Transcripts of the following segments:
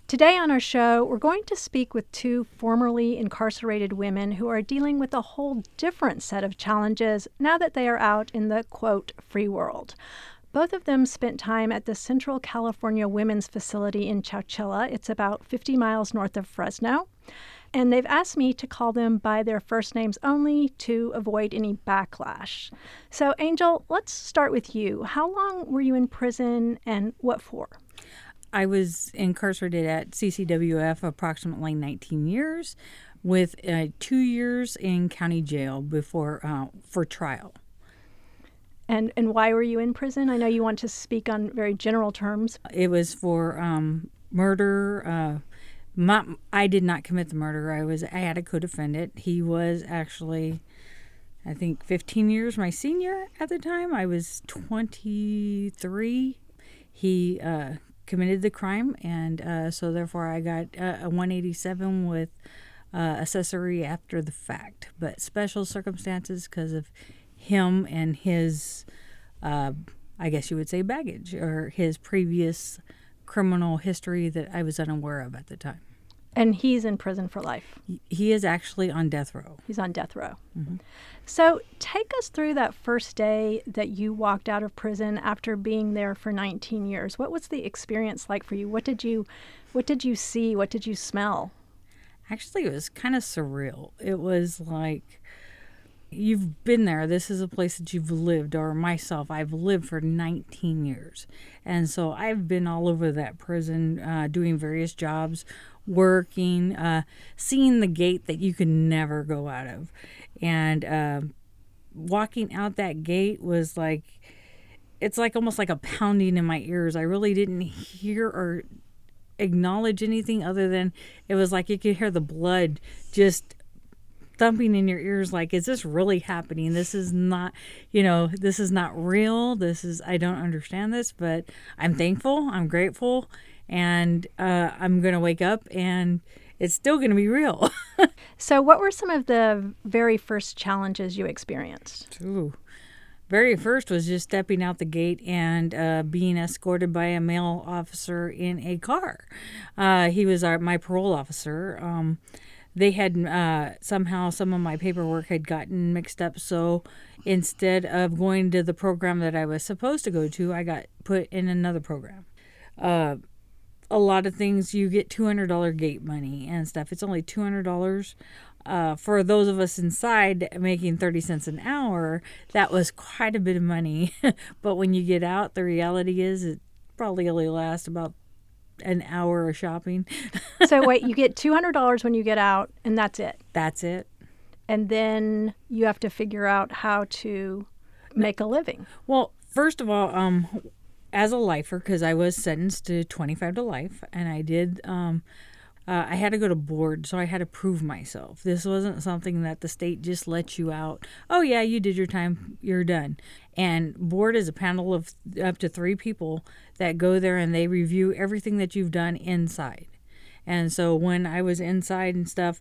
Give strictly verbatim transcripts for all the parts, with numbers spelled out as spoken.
Today on our show, we're going to speak with two formerly incarcerated women who are dealing with a whole different set of challenges now that they are out in the, quote, free world. Both of them spent time at the Central California Women's Facility in Chowchilla. It's about fifty miles north of Fresno. And they've asked me to call them by their first names only to avoid any backlash. So, Angel, let's start with you. How long were you in prison and what for? I was incarcerated at C C W F approximately nineteen years with uh, two years in county jail before uh, for trial. And and why were you in prison? I know you want to speak on very general terms. It was for um, murder. Uh, my, I did not commit the murder. I was I had a co-defendant. He was actually, I think, fifteen years my senior at the time. I was twenty-three. He uh, committed the crime, and uh, so therefore I got uh, a one eighty-seven with uh, accessory after the fact, but special circumstances because of him and his, uh, I guess you would say, baggage or his previous criminal history that I was unaware of at the time. And he's in prison for life. He is actually on death row. He's on death row. Mm-hmm. So take us through that first day that you walked out of prison after being there for nineteen years. What was the experience like for you? What did you, what did you see? What did you smell? Actually, it was kind of surreal. It was like, you've been there. This is a place that you've lived, or myself, I've lived for nineteen years. And so I've been all over that prison, uh, doing various jobs, working, uh, seeing the gate that you could never go out of. And uh, walking out that gate was like, it's like almost like a pounding in my ears. I really didn't hear or acknowledge anything other than it was like you could hear the blood just thumping in your ears, like, is this really happening? This is not, you know, this is not real. This is, I don't understand this, but I'm thankful. I'm grateful. And uh, I'm going to wake up and it's still going to be real. So what were some of the very first challenges you experienced? Ooh. Very first was just stepping out the gate and uh, being escorted by a male officer in a car. Uh, he was our, my parole officer. Um, they had uh, somehow some of my paperwork had gotten mixed up. So instead of going to the program that I was supposed to go to, I got put in another program. Uh, a lot of things, you get two hundred dollars gate money and stuff. It's only two hundred dollars. Uh, for those of us inside making thirty cents an hour, that was quite a bit of money. But when you get out, the reality is it probably only lasts about an hour of shopping. So wait, you get two hundred dollars when you get out, and that's it? That's it. And then you have to figure out how to make a living. Well, first of all, um, as a lifer, because I was sentenced to twenty-five to life, and I did... Um, Uh, I had to go to board, so I had to prove myself. This wasn't something that the state just lets you out. Oh, yeah, you did your time. You're done. And board is a panel of up to three people that go there, and they review everything that you've done inside. And so when I was inside and stuff,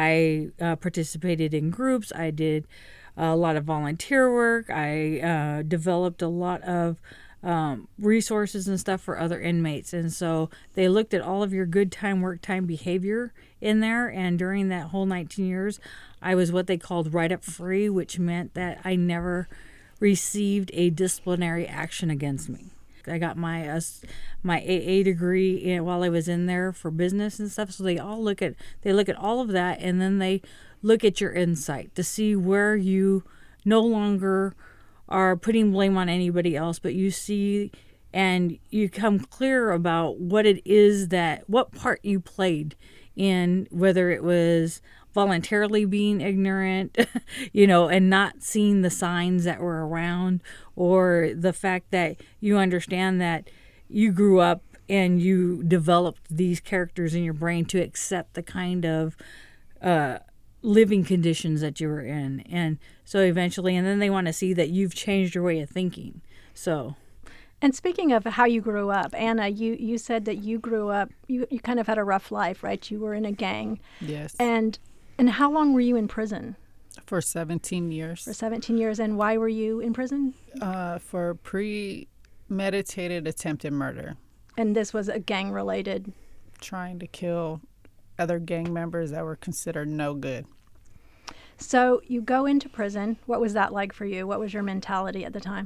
I uh, participated in groups. I did a lot of volunteer work. I uh, developed a lot of Um, resources and stuff for other inmates. And so they looked at all of your good time, work time behavior in there. And during that whole nineteen years, I was what they called right up free, which meant that I never received a disciplinary action against me. I got my uh, my A A degree in, while I was in there for business and stuff. So they all look at they look at all of that, and then they look at your insight to see where you no longer are putting blame on anybody else, but you see and you come clear about what it is that, what part you played in, whether it was voluntarily being ignorant, you know, and not seeing the signs that were around, or the fact that you understand that you grew up and you developed these characters in your brain to accept the kind of uh, living conditions that you were in. And so eventually, and then they want to see that you've changed your way of thinking. So, and speaking of how you grew up, Anna, you, you said that you grew up, you, you kind of had a rough life, right? You were in a gang. Yes. And and how long were you in prison? For seventeen years. For seventeen years. And why were you in prison? Uh, for premeditated attempted murder. And this was a gang-related trying to kill other gang members that were considered no good. So you go into prison. What was that like for you? What was your mentality at the time?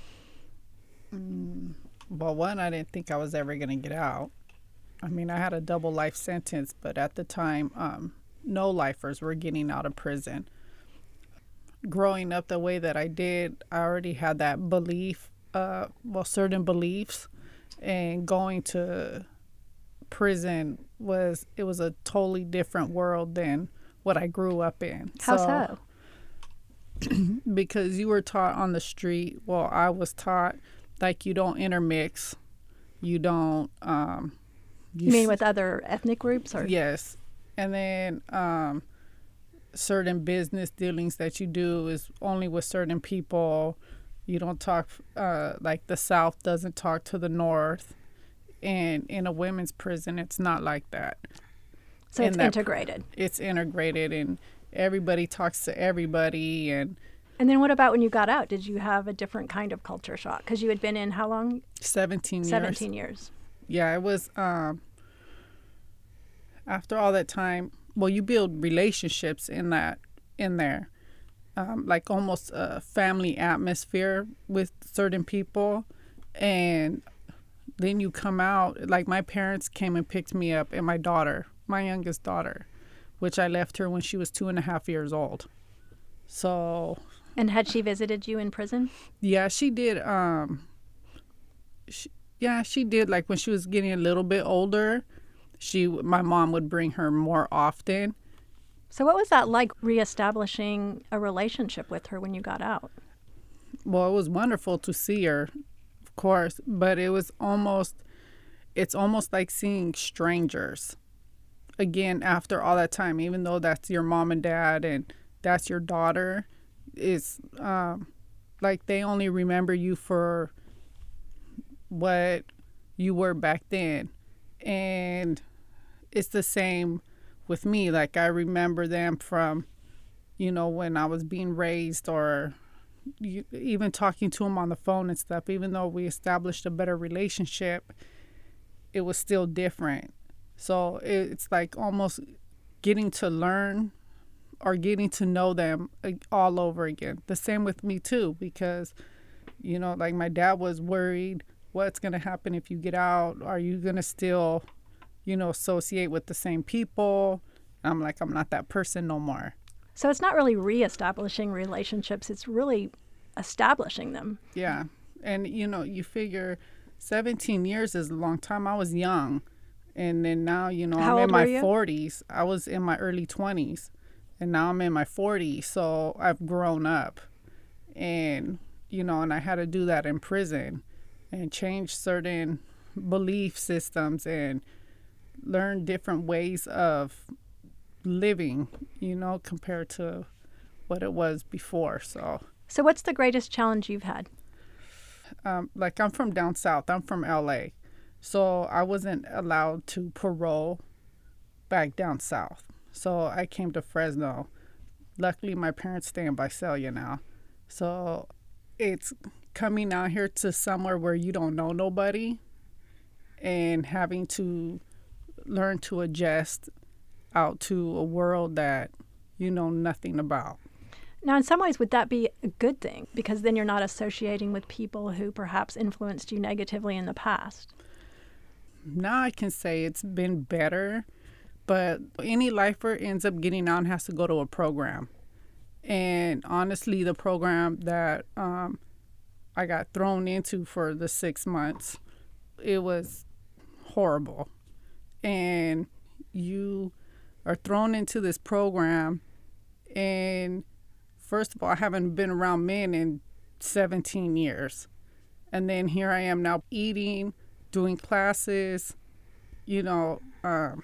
Mm, well, one, I didn't think I was ever going to get out. I mean, I had a double life sentence, but at the time, um, no lifers were getting out of prison. Growing up the way that I did, I already had that belief, uh, well, certain beliefs, and going to prison was, it was a totally different world than what I grew up in. How so? Because you were taught on the street. Well, I was taught like you don't intermix, you don't. Um, you, you mean with other ethnic groups, or yes, and then um, certain business dealings that you do is only with certain people. You don't talk uh, like the South doesn't talk to the North, and in a women's prison, it's not like that. So it's integrated. It's integrated, and everybody talks to everybody. And and then what about when you got out? Did you have a different kind of culture shock? Because you had been in how long? seventeen years. seventeen years. Yeah, it was, um, after all that time, well, you build relationships in that, in there. Um, like almost a family atmosphere with certain people. And then you come out, like my parents came and picked me up and my daughter. My youngest daughter, which I left her when she was two and a half years old. So. And had she visited you in prison? Yeah, she did. Um, she, yeah, she did. Like when she was getting a little bit older, she, my mom would bring her more often. So what was that like, reestablishing a relationship with her when you got out? Well, it was wonderful to see her, of course, but it was almost, it's almost like seeing strangers. Again, after all that time, even though that's your mom and dad and that's your daughter, it's um, like they only remember you for what you were back then. And it's the same with me. Like I remember them from, you know, when I was being raised, or you, even talking to them on the phone and stuff. Even though we established a better relationship, it was still different. So it's like almost getting to learn or getting to know them all over again. The same with me too, because, you know, like my dad was worried, what's going to happen if you get out? Are you going to still, you know, associate with the same people? And I'm like, I'm not that person no more. So it's not really reestablishing relationships. It's really establishing them. Yeah. And, you know, you figure seventeen years is a long time. I was young. And then now, you know, How I'm in my you? forties. I was in my early twenties. And now I'm in my forties. So I've grown up. And, you know, and I had to do that in prison and change certain belief systems and learn different ways of living, you know, compared to what it was before. So, so what's the greatest challenge you've had? Um, like I'm from down south. I'm from L A. So I wasn't allowed to parole back down south. So I came to Fresno. Luckily, my parents stay in Visalia now. So it's coming out here to somewhere where you don't know nobody and having to learn to adjust out to a world that you know nothing about. Now, in some ways, would that be a good thing? Because then you're not associating with people who perhaps influenced you negatively in the past. Now I can say it's been better, but any lifer ends up getting out and has to go to a program. And honestly, the program that um, I got thrown into for the six months, it was horrible. And you are thrown into this program, and first of all, I haven't been around men in seventeen years. And then here I am now eating, doing classes, you know. Um,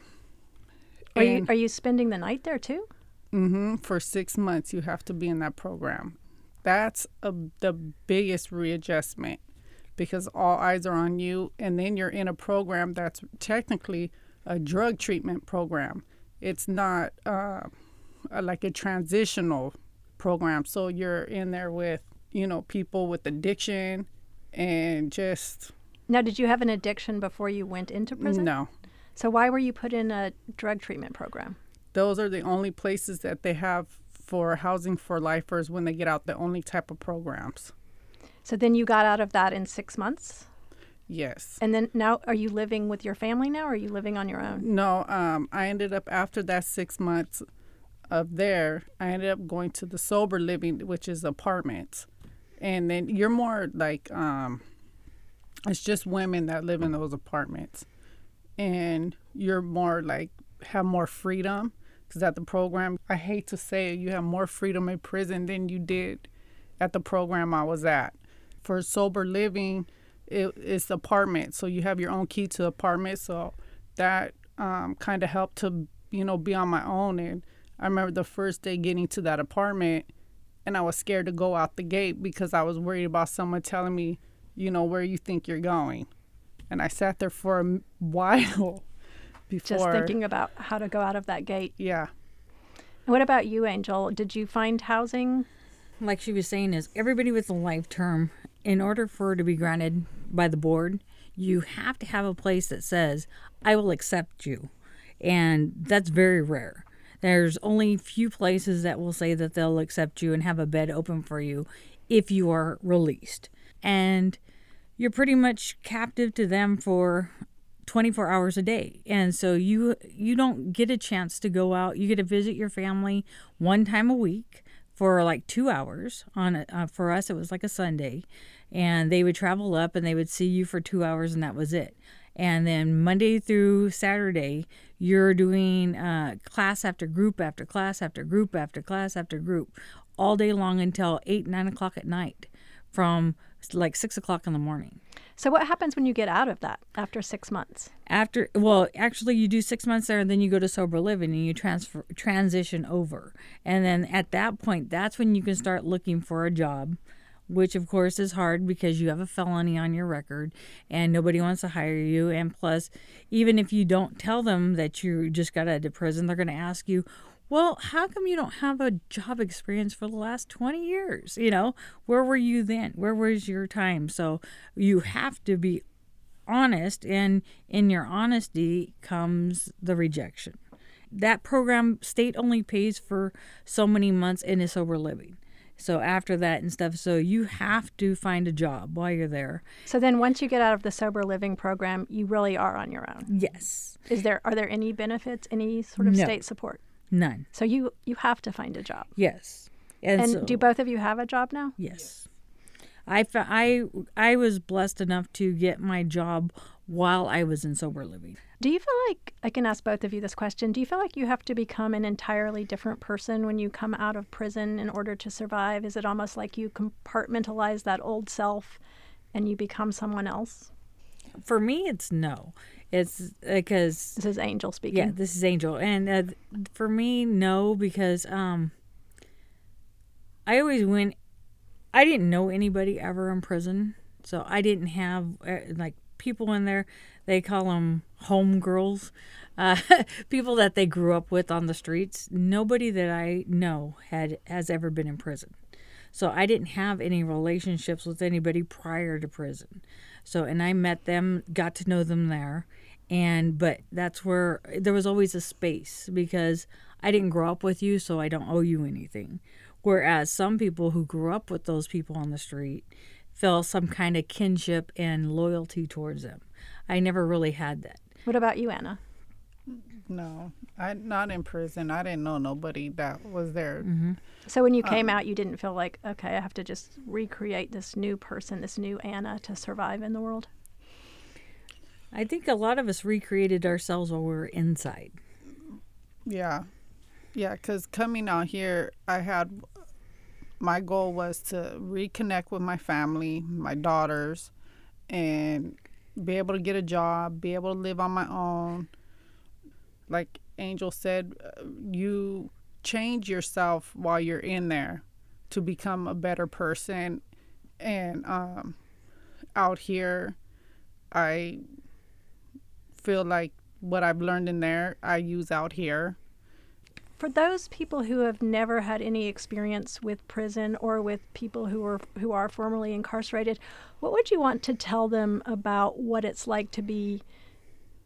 are you are you spending the night there too? Mm-hmm. For six months, you have to be in that program. That's a, the biggest readjustment, because all eyes are on you, and then you're in a program that's technically a drug treatment program. It's not uh, like a transitional program. So you're in there with, you know, people with addiction and just... Now, did you have an addiction before you went into prison? No. So why were you put in a drug treatment program? Those are the only places that they have for housing for lifers when they get out, the only type of programs. So then you got out of that in six months? Yes. And then now, are you living with your family now, or are you living on your own? No, um, I ended up, after that six months of there, I ended up going to the sober living, which is apartments. And then you're more like, um, it's just women that live in those apartments. And you're more like, have more freedom. Because at the program, I hate to say it, you have more freedom in prison than you did at the program I was at. For sober living, It, it's apartment, so you have your own key to the apartment. So that um, kind of helped to, you know, be on my own. And I remember the first day getting to that apartment, and I was scared to go out the gate because I was worried about someone telling me, you know, where you think you're going. And I sat there for a while before. Just thinking about how to go out of that gate. Yeah. And what about you, Angel? Did you find housing? Like she was saying, is everybody with a life term, in order for it to be granted by the board, you have to have a place that says, I will accept you. And that's very rare. There's only few places that will say that they'll accept you and have a bed open for you if you are released. And you're pretty much captive to them for twenty-four hours a day. And so you you don't get a chance to go out. You get to visit your family one time a week for like two hours. On a, uh, for us, it was like a Sunday. And they would travel up and they would see you for two hours and that was it. And then Monday through Saturday, you're doing uh, class after group after class after group after class after group all day long until eight, nine o'clock at night from like six o'clock in the morning. So what happens when you get out of that after six months? After, well, actually you do six months there and then you go to sober living and you transfer transition over. And then at that point, that's when you can start looking for a job, which of course is hard because you have a felony on your record and nobody wants to hire you. And plus, even if you don't tell them that you just got out of prison, they're going to ask you, well, how come you don't have a job experience for the last twenty years? You know, where were you then? Where was your time? So you have to be honest, and in your honesty comes the rejection. That program, state only pays for so many months in a sober living. So after that and stuff, so you have to find a job while you're there. So then once you get out of the sober living program, you really are on your own. Yes. Is there are there any benefits, any sort of No. state support? None. So you you have to find a job. Yes. And, And so, do both of you have a job now? Yes. I, fa- I, I was blessed enough to get my job while I was in sober living. Do you feel like, I can ask both of you this question, do you feel like you have to become an entirely different person when you come out of prison in order to survive? Is it almost like you compartmentalize that old self and you become someone else? For me, it's no. It's because... This is Angel speaking. Yeah, this is Angel. And uh, for me, no, because um, I always went... I didn't know anybody ever in prison. So I didn't have, uh, like, people in there. They call them homegirls. Uh, people that they grew up with on the streets. Nobody that I know had has ever been in prison. So I didn't have any relationships with anybody prior to prison. So, and I met them, got to know them there. And, but that's where there was always a space because I didn't grow up with you, so I don't owe you anything. Whereas some people who grew up with those people on the street feel some kind of kinship and loyalty towards them. I never really had that. What about you, Anna? No, I not in prison. I didn't know nobody that was there. Mm-hmm. So when you came um, out, you didn't feel like, okay, I have to just recreate this new person, this new Anna to survive in the world? I think a lot of us recreated ourselves while we were inside. Yeah. Yeah, because coming out here, I had, my goal was to reconnect with my family, my daughters, and be able to get a job, be able to live on my own. Like Angel said, you change yourself while you're in there to become a better person. And um, out here, I feel like what I've learned in there, I use out here. For those people who have never had any experience with prison or with people who are who are formerly incarcerated, what would you want to tell them about what it's like to be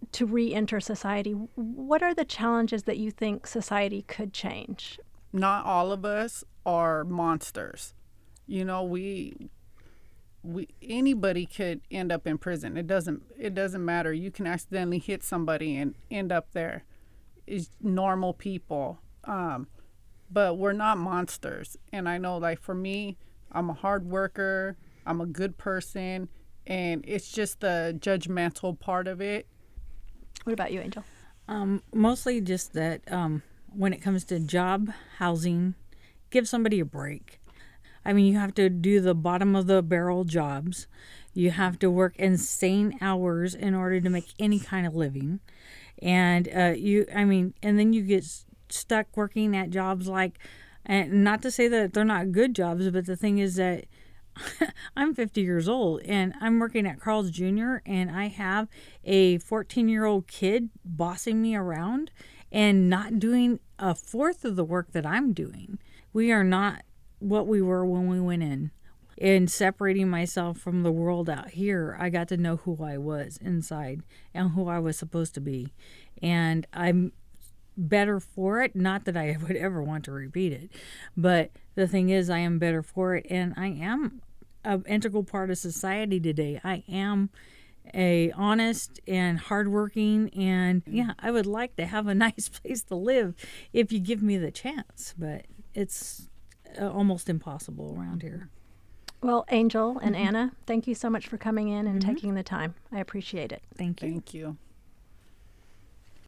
to re-enter society, what are the challenges that you think society could change? Not all of us are monsters. You know, we we anybody could end up in prison. It doesn't it doesn't matter. You can accidentally hit somebody and end up there. It's normal people. Um, but we're not monsters. And I know, like, for me, I'm a hard worker. I'm a good person. And it's just the judgmental part of it. What about you, Angel? Um, mostly just that um, when it comes to job, housing, give somebody a break. I mean, you have to do the bottom of the barrel jobs. You have to work insane hours in order to make any kind of living. And uh, you, I mean, and then you get stuck working at jobs like, and not to say that they're not good jobs, but the thing is that I'm fifty years old and I'm working at Carl's Junior and I have a fourteen year old kid bossing me around and not doing a fourth of the work that I'm doing. We are not what we were when we went in. In separating myself from the world out here, I got to know who I was inside and who I was supposed to be. And I'm better for it. Not that I would ever want to repeat it, but the thing is, I am better for it, and I am an integral part of society today. I am a honest and hardworking, and yeah, I would like to have a nice place to live if you give me the chance, but it's uh, almost impossible around here. Well, Angel and Mm-hmm. Anna, thank you so much for coming in and Mm-hmm. taking the time. I appreciate it. Thank you. Thank you.